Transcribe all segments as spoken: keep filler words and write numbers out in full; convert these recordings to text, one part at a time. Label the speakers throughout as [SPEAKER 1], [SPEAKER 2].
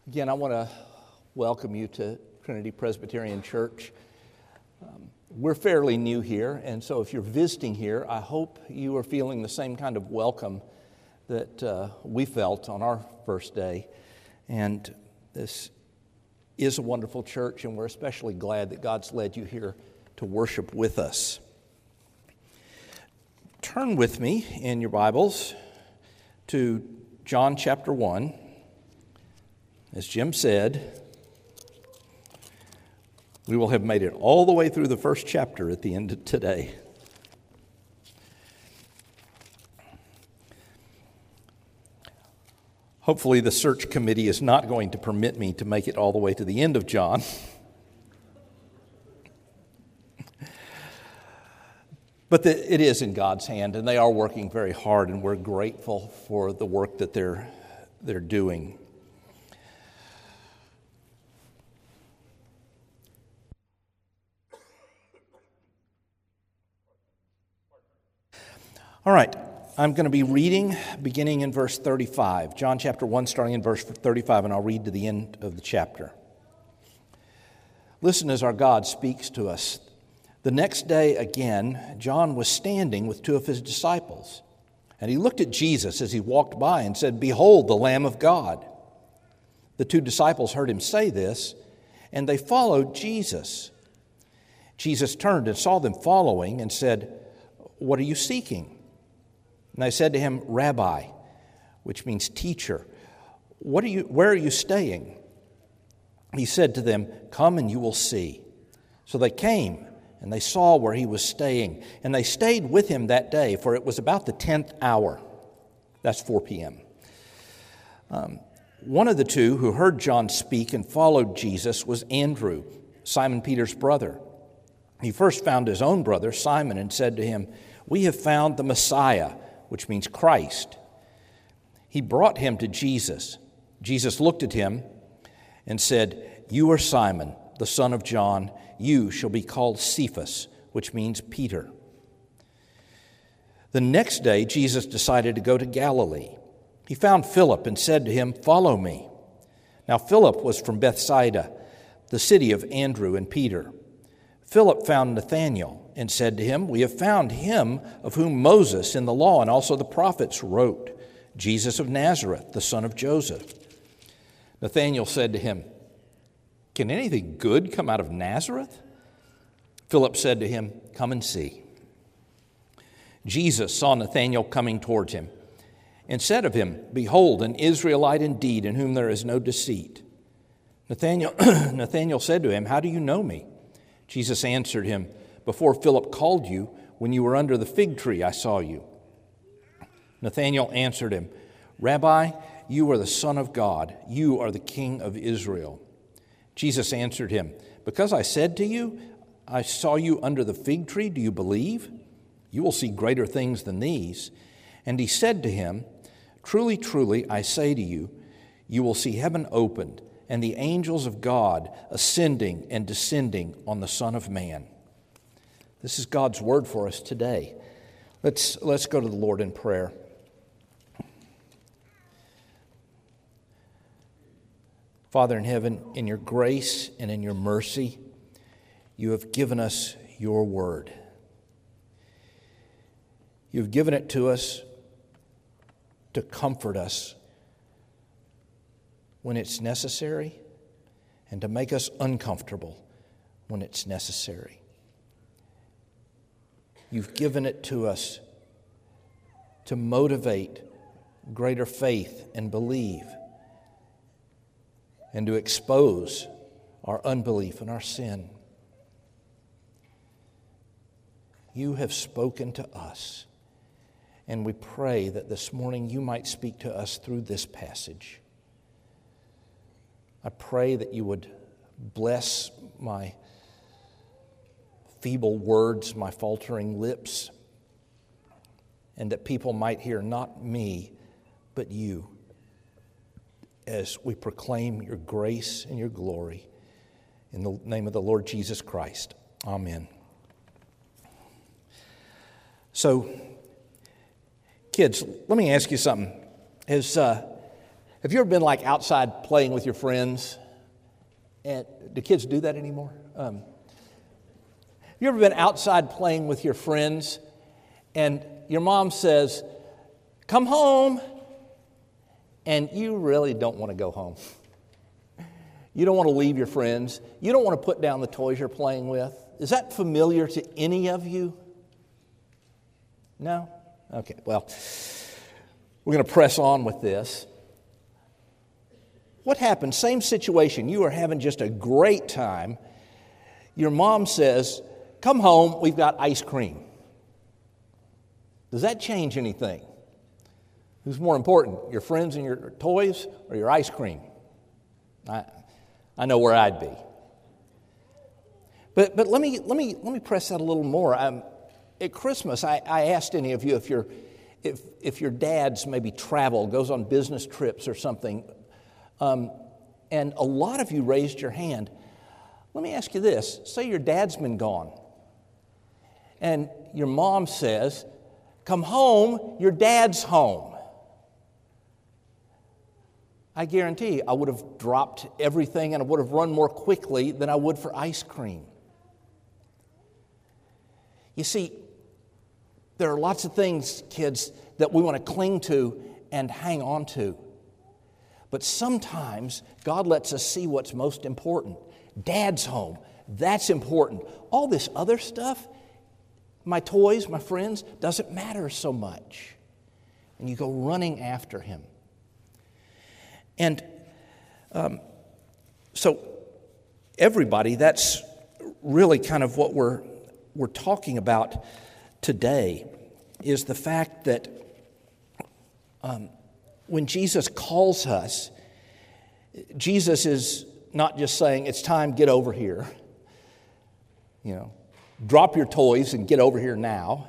[SPEAKER 1] Again, I want to welcome you to Trinity Presbyterian Church. Um, we're fairly new here, and so if you're visiting here, I hope you are feeling the same kind of welcome that uh, we felt on our first day. And this is a wonderful church, and we're especially glad that God's led you here to worship with us. Turn with me in your Bibles to John chapter one. As Jim said, we will have made it all the way through the first chapter at the end of today. Hopefully the search committee is not going to permit me to make it all the way to the end of John. But the, it is in God's hand, and they are working very hard, and we're grateful for the work that they're, they're doing. All right, I'm going to be reading beginning in verse thirty-five. John chapter one, starting in verse thirty-five, and I'll read to the end of the chapter. Listen as our God speaks to us. The next day again, John was standing with two of his disciples, and he looked at Jesus as he walked by and said, "Behold, the Lamb of God." The two disciples heard him say this, and they followed Jesus. Jesus turned and saw them following and said, "What are you seeking?" And they said to him, "Rabbi," which means teacher, "what are you, where are you staying?" He said to them, "Come and you will see." So they came, and they saw where he was staying. And they stayed with him that day, for it was about the tenth hour. That's four p.m. Um, one of the two who heard John speak and followed Jesus was Andrew, Simon Peter's brother. He first found his own brother, Simon, and said to him, "We have found the Messiah," which means Christ. He brought him to Jesus. Jesus looked at him and said, "You are Simon, the son of John. You shall be called Cephas," which means Peter. The next day, Jesus decided to go to Galilee. He found Philip and said to him, "Follow me." Now Philip was from Bethsaida, the city of Andrew and Peter. Philip found Nathanael and said to him, "We have found him of whom Moses in the law and also the prophets wrote, Jesus of Nazareth, the son of Joseph." Nathanael said to him, "Can anything good come out of Nazareth?" Philip said to him, "Come and see." Jesus saw Nathanael coming towards him and said of him, "Behold, an Israelite indeed, in whom there is no deceit." Nathanael, Nathanael said to him, "How do you know me?" Jesus answered him, "Before Philip called you, when you were under the fig tree, I saw you." Nathanael answered him, "Rabbi, you are the Son of God. You are the King of Israel." Jesus answered him, "Because I said to you, I saw you under the fig tree, do you believe? You will see greater things than these." And he said to him, "Truly, truly, I say to you, you will see heaven opened, and the angels of God ascending and descending on the Son of Man." This is God's word for us today. Let's, let's go to the Lord in prayer. Father in heaven, in your grace and in your mercy, you have given us your word. You've given it to us to comfort us when it's necessary, and to make us uncomfortable when it's necessary. You've given it to us to motivate greater faith and believe, and to expose our unbelief and our sin. You have spoken to us, and we pray that this morning you might speak to us through this passage. I pray that you would bless my feeble words, my faltering lips, and that people might hear not me, but you, as we proclaim your grace and your glory. In the name of the Lord Jesus Christ. Amen. So, kids, let me ask you something. Has, uh, Have you ever been like outside playing with your friends? And do kids do that anymore? Um, have you ever been outside playing with your friends and your mom says, "Come home," and you really don't want to go home? You don't want to leave your friends. You don't want to put down the toys you're playing with. Is that familiar to any of you? No? Okay, well, we're going to press on with this. What happened? Same situation. You are having just a great time. Your mom says, "Come home, we've got ice cream." Does that change anything? Who's more important, your friends and your toys or your ice cream? I, I know where I'd be. But but let me let me let me press that a little more. Um, at Christmas, I, I asked any of you if your if if your dads maybe travel, goes on business trips or something, um, and a lot of you raised your hand. Let me ask you this: say your dad's been gone, and your mom says, "Come home, your dad's home." I guarantee you, I would have dropped everything and I would have run more quickly than I would for ice cream. You see, there are lots of things, kids, that we want to cling to and hang on to. But sometimes God lets us see what's most important. Dad's home, that's important. All this other stuff, my toys, my friends, doesn't matter so much. And you go running after him. And um, so everybody, that's really kind of what we're we're talking about today, is the fact that um, when Jesus calls us, Jesus is not just saying, "It's time, get over here." You know, drop your toys and get over here now.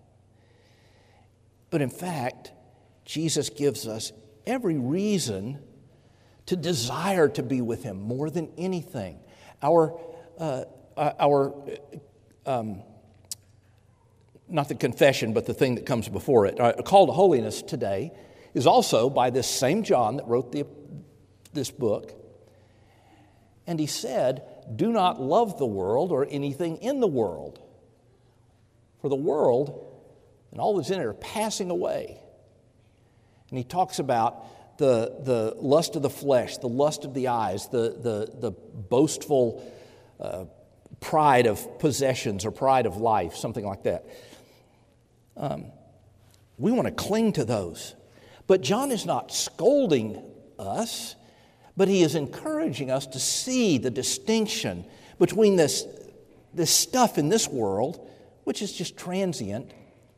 [SPEAKER 1] But in fact, Jesus gives us every reason to desire to be with him more than anything. Our, uh, our, um, not the confession, but the thing that comes before it, our call to holiness today is also by this same John that wrote the, this book. And he said, "Do not love the world or anything in the world. For the world and all that's in it are passing away." And he talks about the, the lust of the flesh, the lust of the eyes, the, the, the boastful uh, pride of possessions or pride of life, something like that. Um, we want to cling to those. But John is not scolding us, but he is encouraging us to see the distinction between this, this stuff in this world, which is just transient,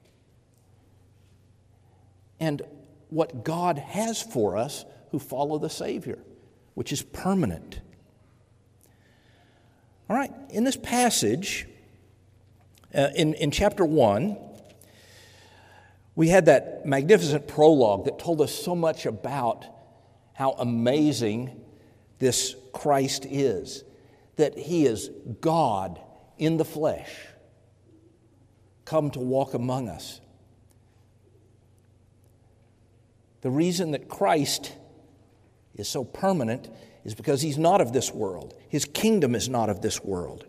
[SPEAKER 1] and what God has for us who follow the Savior, which is permanent. All right, in this passage, uh, in, in chapter one, we had that magnificent prologue that told us so much about how amazing this Christ is, that he is God in the flesh, come to walk among us. The reason that Christ is so permanent is because he's not of this world. His kingdom is not of this world.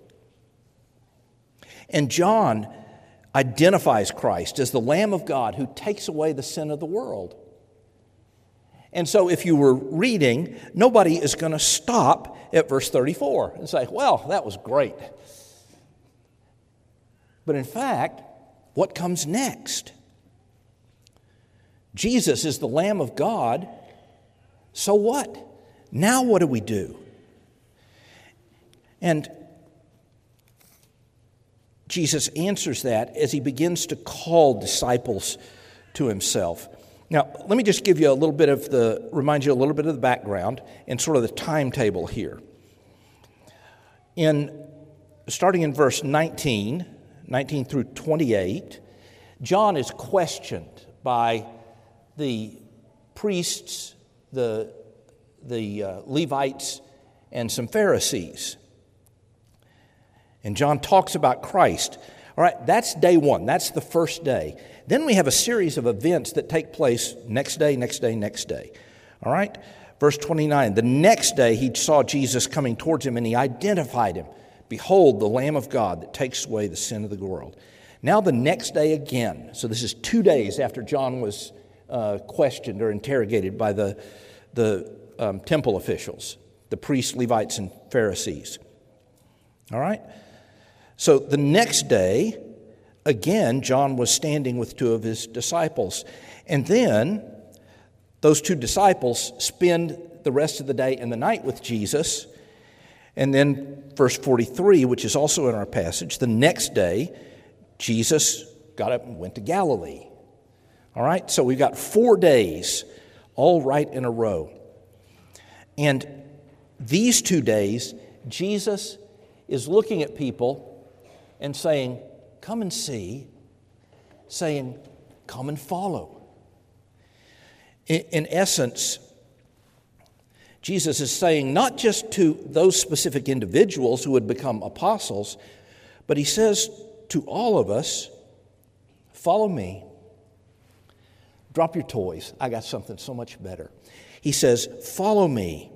[SPEAKER 1] And John identifies Christ as the Lamb of God who takes away the sin of the world. And so if you were reading, nobody is going to stop at verse thirty-four and say, "Well, that was great." But in fact, what comes next? Jesus is the Lamb of God, so what? Now what do we do? And Jesus answers that as he begins to call disciples to himself. Now, let me just give you a little bit of the, remind you a little bit of the background and sort of the timetable here. In, starting in verse nineteen, nineteen through twenty-eight, John is questioned by the priests, the, the uh, Levites, and some Pharisees. And John talks about Christ. All right, that's day one. That's the first day. Then we have a series of events that take place next day, next day, next day. All right? Verse twenty-nine, the next day he saw Jesus coming towards him, and he identified him. Behold, the Lamb of God that takes away the sin of the world. Now the next day again, so this is two days after John was uh, questioned or interrogated by the, the um, temple officials, the priests, Levites, and Pharisees. All right? So the next day, again, John was standing with two of his disciples. And then those two disciples spend the rest of the day and the night with Jesus. And then verse forty-three, which is also in our passage, the next day, Jesus got up and went to Galilee. All right, so we've got four days all right in a row. And these two days, Jesus is looking at people and saying, come and see, saying, come and follow. In, in essence, Jesus is saying not just to those specific individuals who would become apostles, but he says to all of us, follow me. Drop your toys. I got something so much better. He says, follow me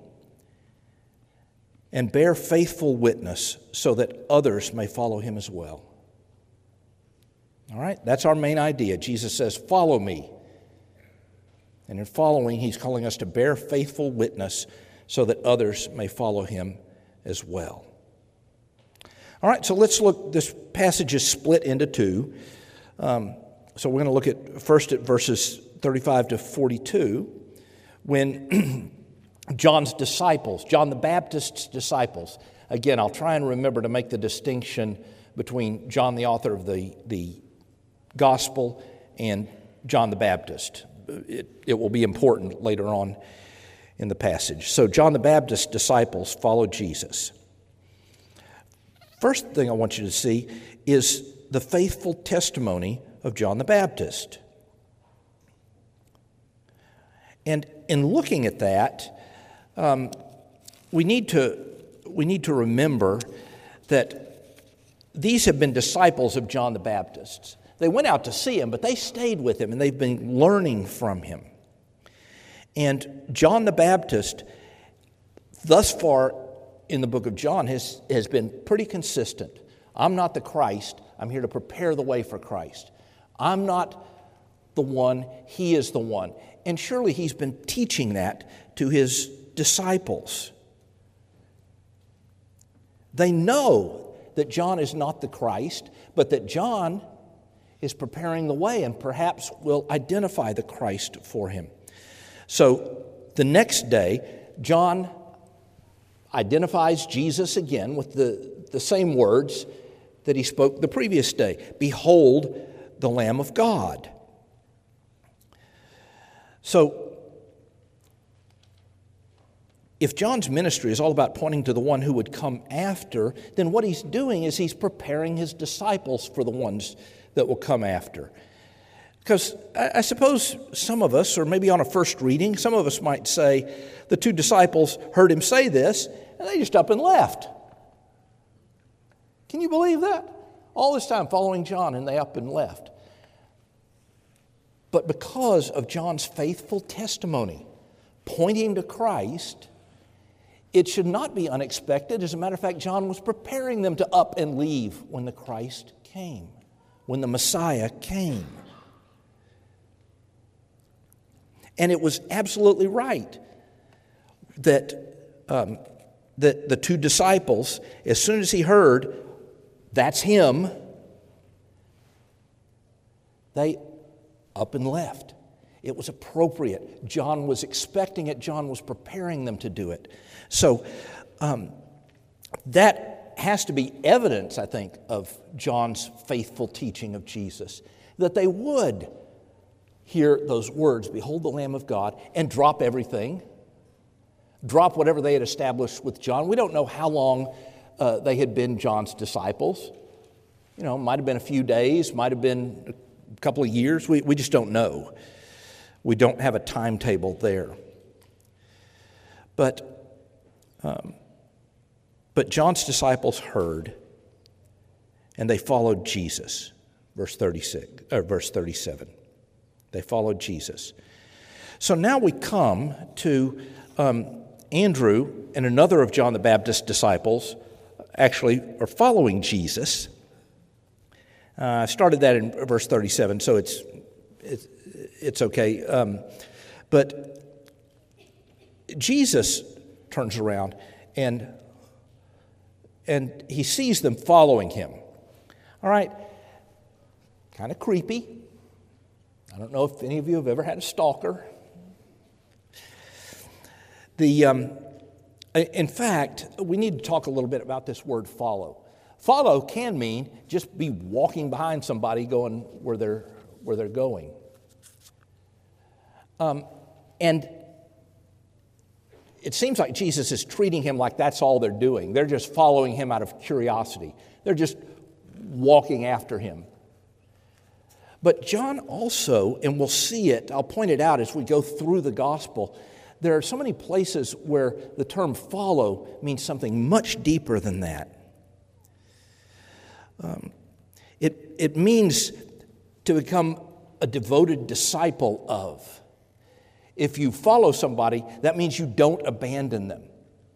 [SPEAKER 1] and bear faithful witness so that others may follow him as well. All right, that's our main idea. Jesus says, follow me. And in following, he's calling us to bear faithful witness so that others may follow him as well. All right, so let's look. This passage is split into two. Um, so we're going to look at first at verses thirty-five to forty-two, when John's disciples, John the Baptist's disciples, again, I'll try and remember to make the distinction between John, the author of the, the gospel, and John the Baptist. It, it will be important later on in the passage. So John the Baptist's disciples followed Jesus. First thing I want you to see is the faithful testimony of John the Baptist. And in looking at that, um, we need to we need to remember that these have been disciples of John the Baptist. They went out to see him, but they stayed with him, and they've been learning from him. And John the Baptist, thus far in the book of John, has, has been pretty consistent. I'm not the Christ. I'm here to prepare the way for Christ. I'm not the one. He is the one. And surely he's been teaching that to his disciples. They know that John is not the Christ, but that John is preparing the way and perhaps will identify the Christ for him. So the next day, John identifies Jesus again with the, the same words that he spoke the previous day. Behold, the Lamb of God. So, if John's ministry is all about pointing to the one who would come after, then what he's doing is he's preparing his disciples for the ones that will come after. Because I suppose some of us, or maybe on a first reading, some of us might say, the two disciples heard him say this, and they just up and left. Can you believe that? All this time following John, and they up and left. But because of John's faithful testimony, pointing to Christ, it should not be unexpected. As a matter of fact, John was preparing them to up and leave when the Christ came, when the Messiah came. And it was absolutely right that, um, that the two disciples, as soon as he heard, that's him, they up and left. It was appropriate. John was expecting it. John was preparing them to do it. So um, that has to be evidence, I think, of John's faithful teaching of Jesus, that they would hear those words, behold the Lamb of God, and drop everything, drop whatever they had established with John. We don't know how long uh, they had been John's disciples. You know, might have been a few days, might have been a couple of years. We, we just don't know. We don't have a timetable there. But, um, but John's disciples heard, and they followed Jesus. Verse thirty-six, or verse thirty-seven. They followed Jesus. So now we come to um, Andrew and another of John the Baptist's disciples actually are following Jesus. Uh, I started that in verse thirty-seven, so it's it's, it's okay. Um, but Jesus turns around and and he sees them following him. All right, kind of creepy. I don't know if any of you have ever had a stalker. The um, in fact, we need to talk a little bit about this word follow. Follow can mean just be walking behind somebody going where they're where they're going. Um, and it seems like Jesus is treating him like that's all they're doing. They're just following him out of curiosity. They're just walking after him. But John also, and we'll see it, I'll point it out as we go through the gospel, there are so many places where the term follow means something much deeper than that. Um, it, it means to become a devoted disciple of. If you follow somebody, that means you don't abandon them.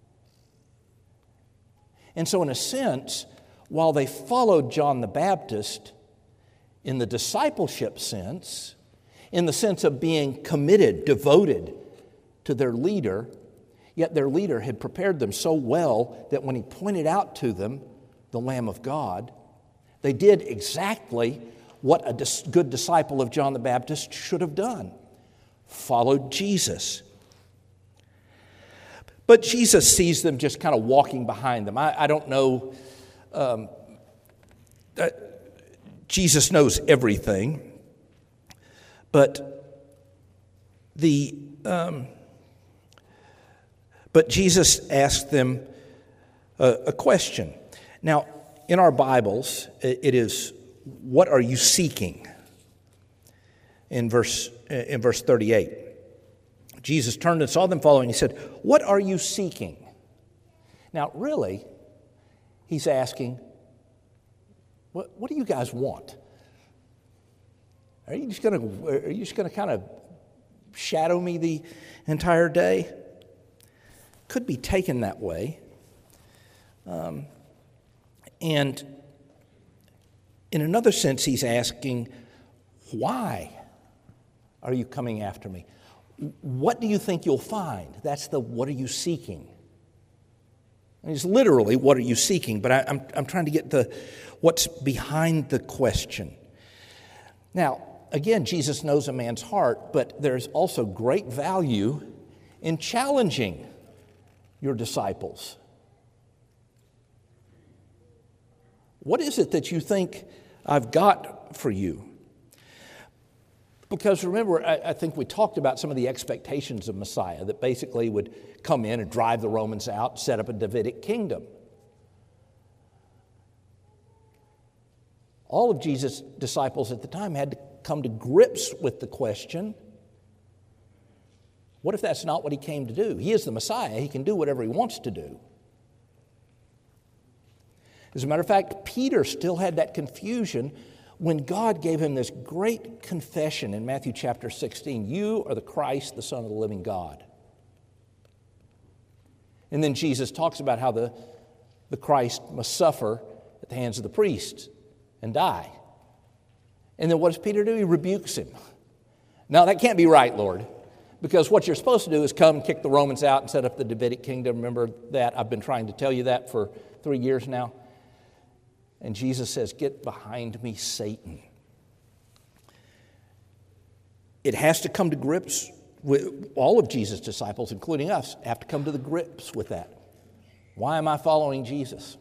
[SPEAKER 1] And so in a sense, while they followed John the Baptist in the discipleship sense, in the sense of being committed, devoted to their leader, yet their leader had prepared them so well that when he pointed out to them the Lamb of God, they did exactly what a dis- good disciple of John the Baptist should have done. Followed Jesus. But Jesus sees them just kind of walking behind them. I, I don't know. Um, uh, Jesus knows everything. But the um, but Jesus asked them a, a question. Now, in our Bibles, it, it is, "What are you seeking?" In verse in verse thirty-eight. Jesus turned and saw them following. He said, "What are you seeking?" Now, really, he's asking, what, what do you guys want? Are you just going to are you just going to kind of shadow me the entire day? Could be taken that way. Um, and in another sense, he's asking, why are you coming after me? What do you think you'll find? That's the what are you seeking? And it's literally what are you seeking, but I, I'm, I'm trying to get the what's behind the question. Now, again, Jesus knows a man's heart, but there's also great value in challenging your disciples. What is it that you think I've got for you? Because remember, I, I think we talked about some of the expectations of Messiah, that basically would come in and drive the Romans out, set up a Davidic kingdom. All of Jesus' disciples at the time had to come to grips with the question, what if that's not what he came to do? He is the Messiah. He can do whatever he wants to do. As a matter of fact, Peter still had that confusion when God gave him this great confession in Matthew chapter sixteen, "You are the Christ, the Son of the living God." And then Jesus talks about how the, the Christ must suffer at the hands of the priests and die. And then what does Peter do? He rebukes him. "No, that can't be right, Lord, because what you're supposed to do is come and kick the Romans out and set up the Davidic kingdom. Remember that? I've been trying to tell you that for three years now." And Jesus says, "Get behind me, Satan." It has to come to grips with all of Jesus' disciples, including us, have to come to the grips with that. Why am I following Jesus?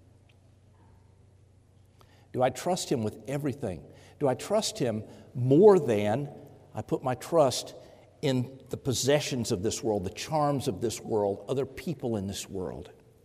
[SPEAKER 1] Do I trust him with everything? Do I trust him more than I put my trust in the possessions of this world, the charms of this world, other people in this world?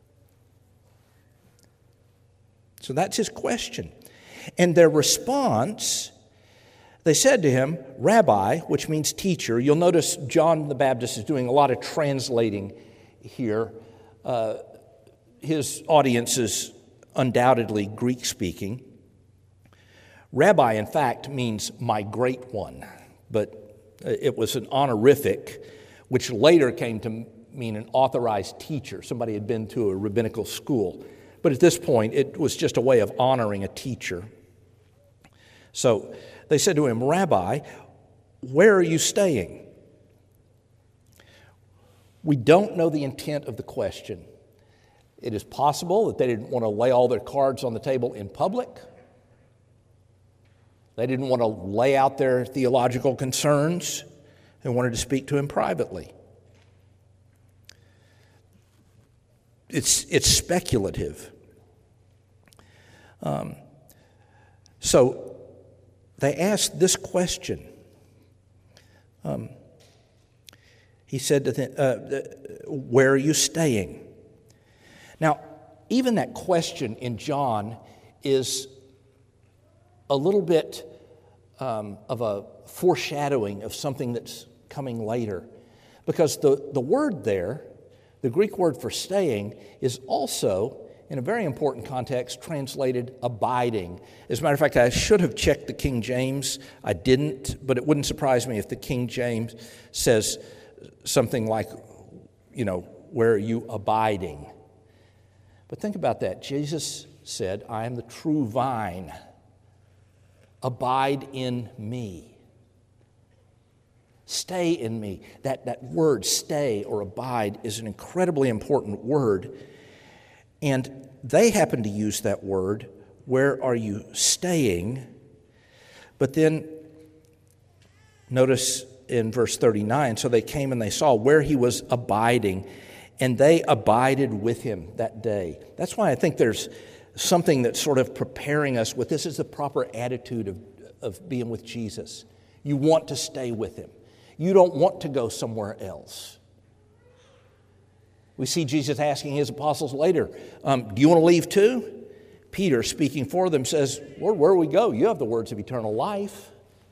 [SPEAKER 1] So that's his question. And their response, they said to him, "Rabbi," which means teacher. You'll notice John the Baptist is doing a lot of translating here. Uh, his audience is undoubtedly Greek-speaking. Rabbi, in fact, means "my great one," but it was an honorific, which later came to mean an authorized teacher. Somebody had been to a rabbinical school. But at this point, it was just a way of honoring a teacher. So they said to him, "Rabbi, where are you staying?" We don't know the intent of the question. It is possible that they didn't want to lay all their cards on the table in public. They didn't want to lay out their theological concerns and wanted to speak to him privately. It's, it's speculative. Um, so they asked this question. Um, he said to them, uh, "Where are you staying?" Now, even that question in John is a little bit um, of a foreshadowing of something that's coming later. Because the, the word there, the Greek word for staying, is also, in a very important context, translated abiding. As a matter of fact, I should have checked the King James. I didn't, but it wouldn't surprise me if the King James says something like, you know, "Where are you abiding?" But think about that. Jesus said, "I am the true vine. Abide in me. Stay in me." That, that word, stay or abide, is an incredibly important word. And they happen to use that word, "Where are you staying?" But then notice in verse thirty-nine, so they came and they saw where he was abiding, and they abided with him that day. That's why I think there's something that's sort of preparing us with this is the proper attitude of, of being with Jesus. You want to stay with him. You don't want to go somewhere else. We see Jesus asking his apostles later, um, "Do you want to leave too?" Peter, speaking for them, says, "Lord, where do we go? You have the words of eternal life."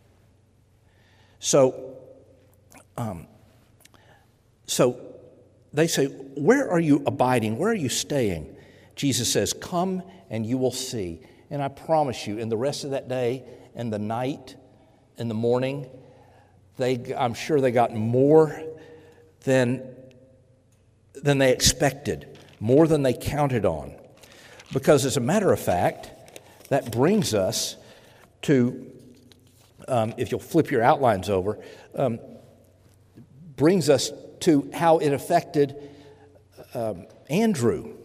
[SPEAKER 1] So, um, so they say, "Where are you abiding? Where are you staying?" Jesus says, "Come and you will see." And I promise you, in the rest of that day and the night and the morning, they, I'm sure they got more than, than they expected, more than they counted on. Because as a matter of fact, that brings us to, um, if you'll flip your outlines over, um, brings us to how it affected um, Andrew.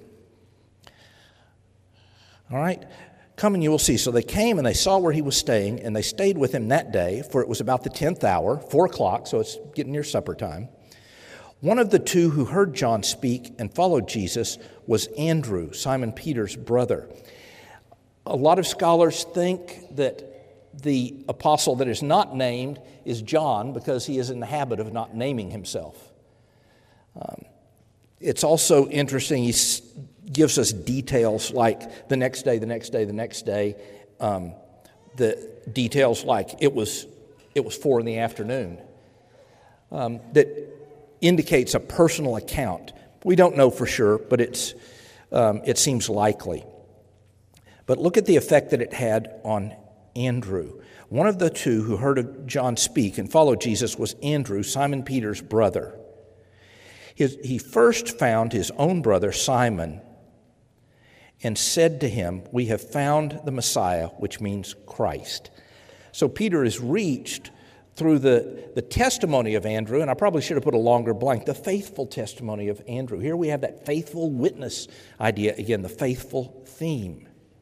[SPEAKER 1] All right, "Come and you will see." So they came and they saw where he was staying, and they stayed with him that day, for it was about the tenth hour, four o'clock, so it's getting near supper time. One of the two who heard John speak and followed Jesus was Andrew, Simon Peter's brother. A lot of scholars think that the apostle that is not named is John because he is in the habit of not naming himself. Um, it's also interesting, he s- gives us details like the next day, the next day, the next day. Um, the details like it was it was four in the afternoon. Um, that indicates a personal account. We don't know for sure, but it's um, it seems likely. But look at the effect that it had on Andrew. One of the two who heard of John speak and followed Jesus was Andrew, Simon Peter's brother. His, he first found his own brother Simon and said to him, "We have found the Messiah," which means Christ. So Peter is reached through the, the testimony of Andrew, and I probably should have put a longer blank, the faithful testimony of Andrew. Here we have that faithful witness idea, again, the faithful theme.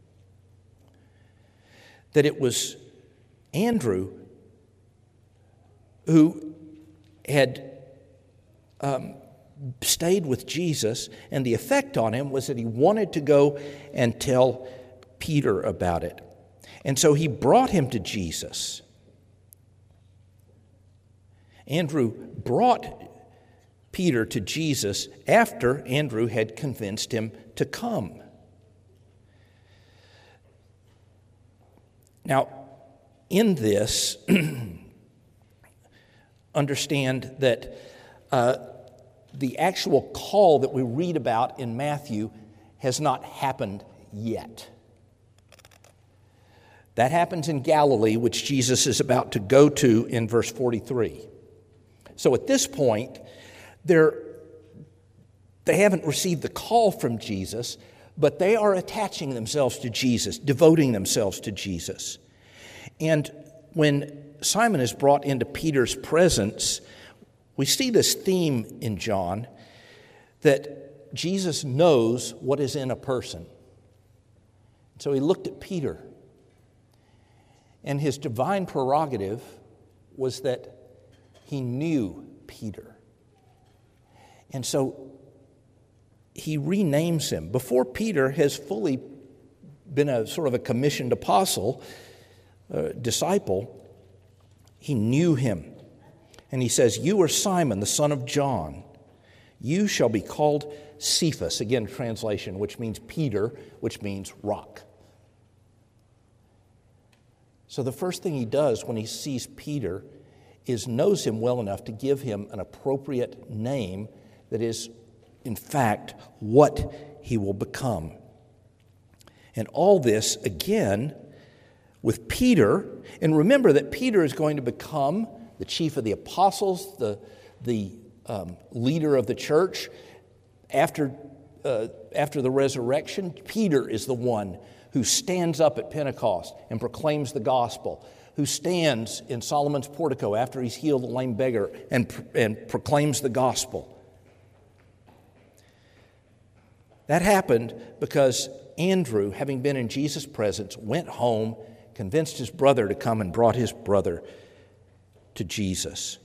[SPEAKER 1] That it was Andrew who had um, stayed with Jesus, and the effect on him was that he wanted to go and tell Peter about it. And so he brought him to Jesus. Andrew brought Peter to Jesus after Andrew had convinced him to come. Now, in this, understand that uh, the actual call that we read about in Matthew has not happened yet. That happens in Galilee, which Jesus is about to go to in verse forty-three. So at this point, they're They haven't received the call from Jesus, but they are attaching themselves to Jesus, devoting themselves to Jesus. And when Simon is brought into Peter's presence, we see this theme in John that Jesus knows what is in a person. So he looked at Peter, and his divine prerogative was that he knew Peter. And so he renames him. Before Peter has fully been a sort of a commissioned apostle, uh, disciple, he knew him. And he says, "You are Simon, the son of John. You shall be called Cephas," again, translation, which means Peter, which means rock. So the first thing he does when he sees Peter is knows him well enough to give him an appropriate name that is, in fact, what he will become. And all this, again, with Peter. And remember that Peter is going to become the chief of the apostles, the, the um, leader of the church. After, uh, after the resurrection, Peter is the one who stands up at Pentecost and proclaims the gospel, who stands in Solomon's portico after he's healed the lame beggar and, and proclaims the gospel. That happened because Andrew, having been in Jesus' presence, went home, convinced his brother to come, and brought his brother to Jesus.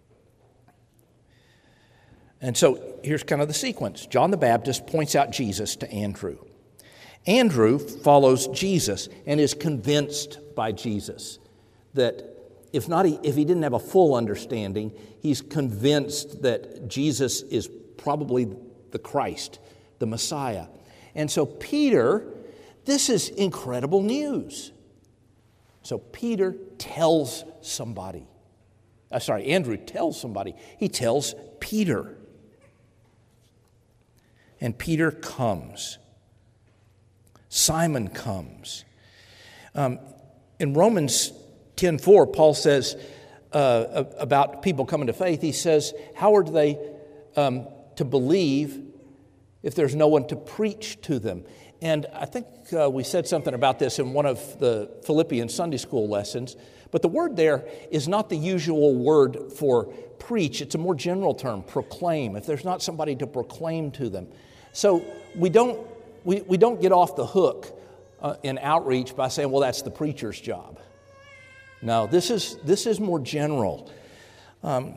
[SPEAKER 1] And so here's kind of the sequence. John the Baptist points out Jesus to Andrew. Andrew follows Jesus and is convinced by Jesus that if not, if he didn't have a full understanding, he's convinced that Jesus is probably the Christ, the Messiah. And so Peter, this is incredible news. So Peter tells somebody. Uh, sorry, Andrew tells somebody. He tells Peter. And Peter comes. Simon comes. Um, in Romans ten four, Paul says uh, about people coming to faith, he says, how are they um, to believe if there's no one to preach to them? And I think uh, we said something about this in one of the Philippians Sunday school lessons, but the word there is not the usual word for preach. It's a more general term, proclaim, if there's not somebody to proclaim to them. So we don't we, we don't get off the hook uh, in outreach by saying, well, that's the preacher's job. No, this is this is more general. Um,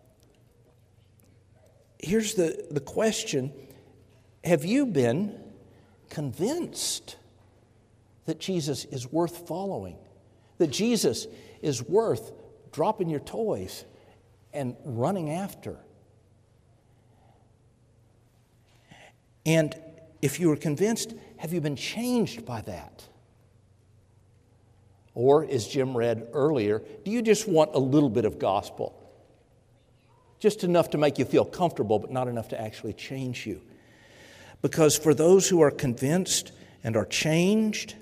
[SPEAKER 1] here's the, the question. Have you been convinced that Jesus is worth following? That Jesus is worth dropping your toys and running after? And if you are convinced, have you been changed by that? Or, as Jim read earlier, do you just want a little bit of gospel? Just enough to make you feel comfortable, but not enough to actually change you. Because for those who are convinced and are changed,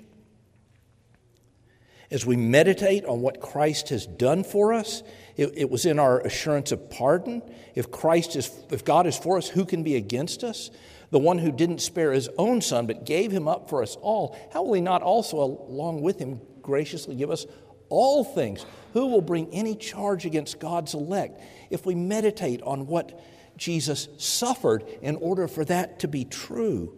[SPEAKER 1] as we meditate on what Christ has done for us, it, it was in our assurance of pardon. If Christ is, if God is for us, who can be against us? The one who didn't spare his own son, but gave him up for us all, how will he not also, along with him, graciously give us all things? Who will bring any charge against God's elect? If we meditate on what Jesus suffered in order for that to be true.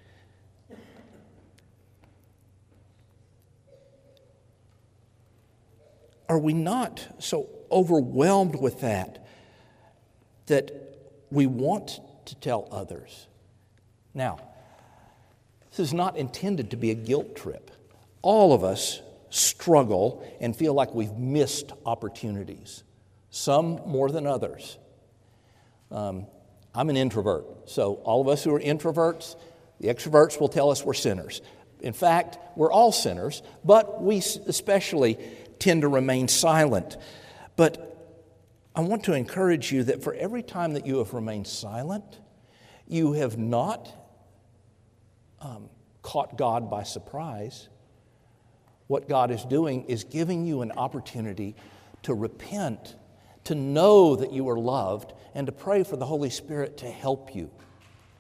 [SPEAKER 1] Are we not so overwhelmed with that that we want to tell others? Now, this is not intended to be a guilt trip. All of us struggle and feel like we've missed opportunities, some more than others. Um, I'm an introvert, so all of us who are introverts, the extroverts will tell us we're sinners. In fact, we're all sinners, but we especially tend to remain silent. But I want to encourage you that for every time that you have remained silent, you have not um, caught God by surprise. What God is doing is giving you an opportunity to repent, to know that you are loved, and to pray for the Holy Spirit to help you.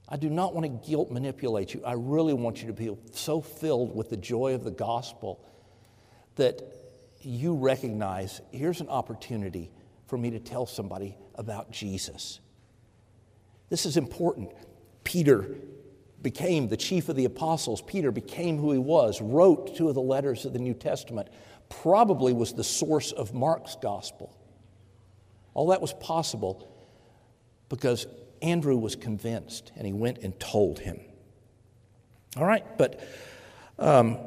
[SPEAKER 1] I do not want to guilt manipulate you. I really want you to be so filled with the joy of the gospel that you recognize, here's an opportunity for me to tell somebody about Jesus. This is important. Peter became the chief of the apostles. Peter became who he was, wrote two of the letters of the New Testament, probably was the source of Mark's gospel. All that was possible because Andrew was convinced, and he went and told him. All right, but, um,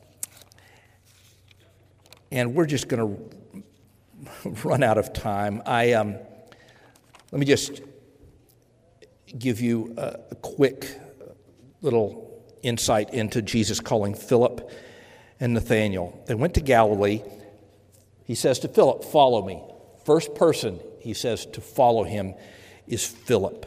[SPEAKER 1] and we're just going to run out of time. I um, let me just give you a, a quick little insight into Jesus calling Philip and Nathanael. They went to Galilee. He says to Philip, "Follow me." First person he says to follow him is Philip.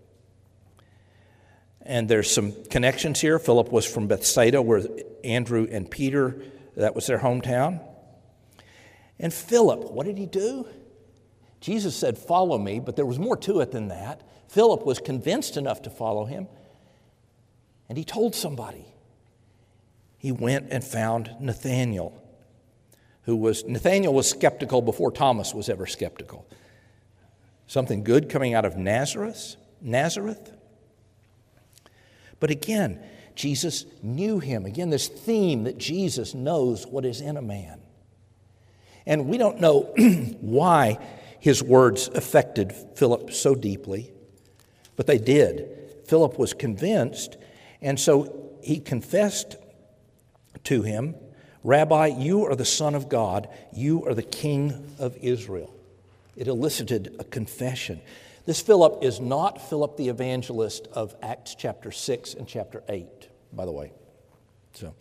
[SPEAKER 1] And there's some connections here. Philip was from Bethsaida, where Andrew and Peter, that was their hometown. And Philip, what did he do? Jesus said, "Follow me," but there was more to it than that. Philip was convinced enough to follow him, and he told somebody. He went and found Nathanael, who was, Nathanael was skeptical before Thomas was ever skeptical. Something good coming out of Nazareth, Nazareth. But again, Jesus knew him. Again, this theme that Jesus knows what is in a man. And we don't know why his words affected Philip so deeply, but they did. Philip was convinced, and so he confessed to him, "Rabbi, you are the Son of God. You are the King of Israel." It elicited a confession. This Philip is not Philip the evangelist of Acts chapter six and chapter eight, by the way. So,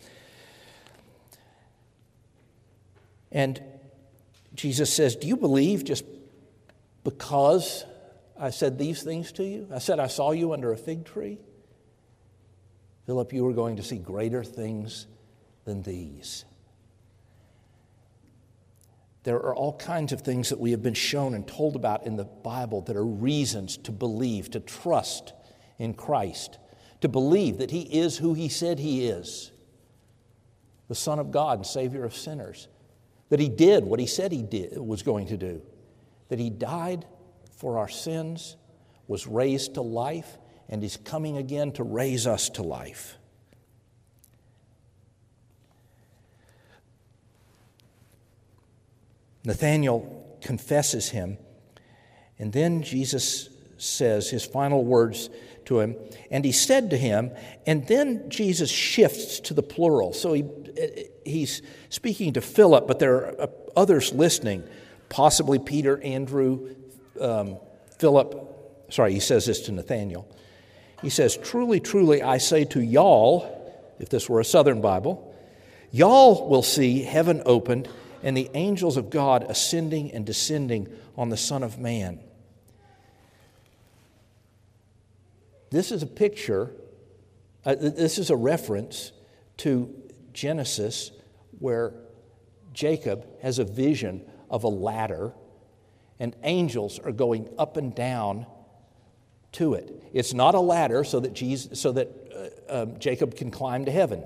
[SPEAKER 1] and Jesus says, "Do you believe just because I said these things to you? I said I saw you under a fig tree? Philip, you are going to see greater things than these." There are all kinds of things that we have been shown and told about in the Bible that are reasons to believe, to trust in Christ, to believe that he is who he said he is, the Son of God and Savior of sinners, that he did what he said he did, was going to do, that he died for our sins, was raised to life, and is coming again to raise us to life. Nathanael confesses him, and then Jesus says his final words to him, "And he said to him," and then Jesus shifts to the plural. So he he's speaking to Philip, but there are others listening, possibly Peter, Andrew, um, Philip. Sorry, he says this to Nathanael. He says, "Truly, truly, I say to y'all," if this were a Southern Bible, "y'all will see heaven opened and the angels of God ascending and descending on the Son of Man." This is a picture, uh, this is a reference to Genesis, where Jacob has a vision of a ladder and angels are going up and down to it. It's not a ladder so that Jesus, so that uh, um, Jacob can climb to heaven.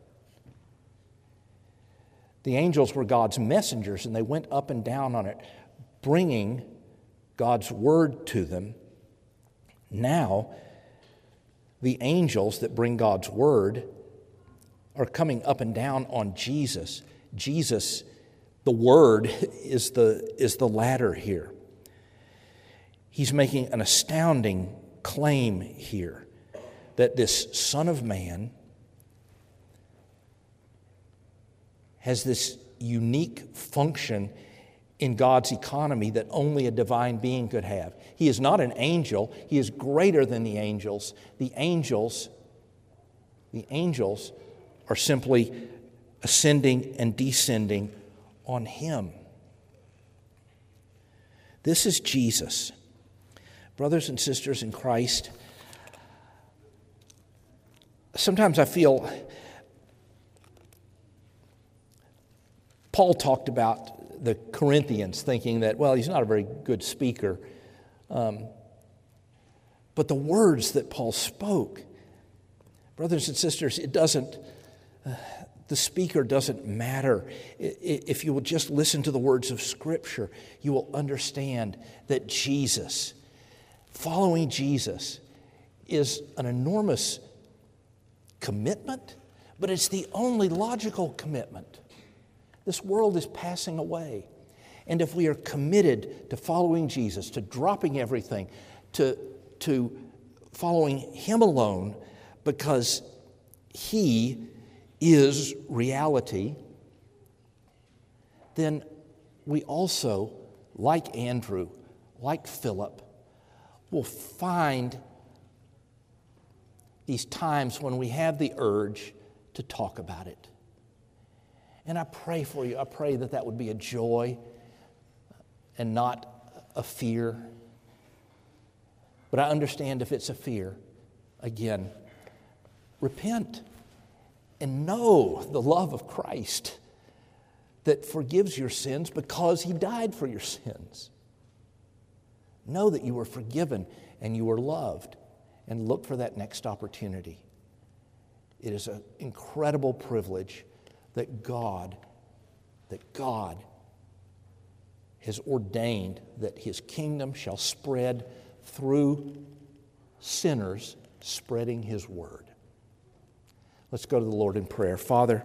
[SPEAKER 1] The angels were God's messengers, and they went up and down on it, bringing God's word to them. Now, the angels that bring God's word are coming up and down on Jesus. Jesus, the word, is the, is the ladder here. He's making an astounding claim here that this Son of Man has this unique function in God's economy that only a divine being could have. He is not an angel. He is greater than the angels. The angels, the angels are simply ascending and descending on him. This is Jesus. Brothers and sisters in Christ, sometimes I feel Paul talked about the Corinthians thinking that, well, he's not a very good speaker. Um, but the words that Paul spoke. Brothers and sisters, it doesn't, uh, the speaker doesn't matter. If you will just listen to the words of Scripture, you will understand that Jesus, following Jesus, is an enormous commitment, but it's the only logical commitment. This world is passing away. And if we are committed to following Jesus, to dropping everything, to, to following Him alone, because He is reality, then we also, like Andrew, like Philip, will find these times when we have the urge to talk about it. And I pray for you, I pray that that would be a joy and not a fear. But I understand if it's a fear, again, repent and know the love of Christ that forgives your sins because He died for your sins. Know that you were forgiven and you were loved, and look for that next opportunity. It is an incredible privilege that God, that God has ordained that His kingdom shall spread through sinners spreading His word. Let's go to the Lord in prayer. Father,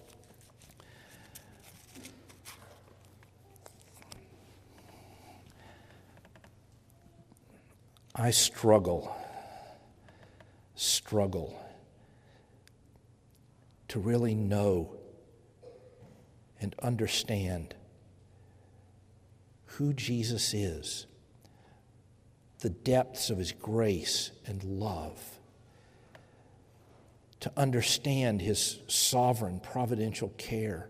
[SPEAKER 1] I struggle, struggle to really know and understand who Jesus is, the depths of His grace and love, to understand His sovereign providential care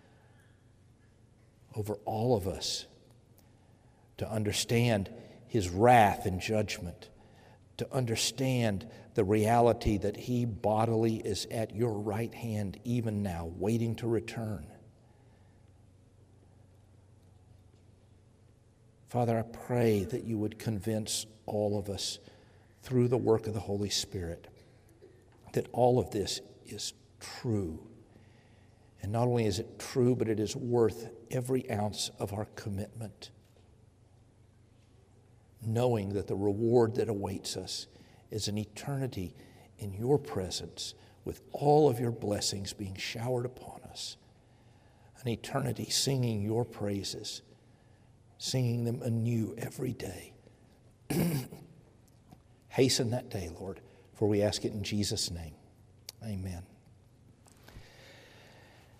[SPEAKER 1] over all of us, to understand His wrath and judgment, to understand the reality that He bodily is at your right hand even now, waiting to return. Father, I pray that you would convince all of us through the work of the Holy Spirit that all of this is true. And not only is it true, but it is worth every ounce of our commitment, knowing that the reward that awaits us is an eternity in your presence with all of your blessings being showered upon us, an eternity singing your praises, singing them anew every day. Hasten that day, Lord, for we ask it in Jesus' name. Amen.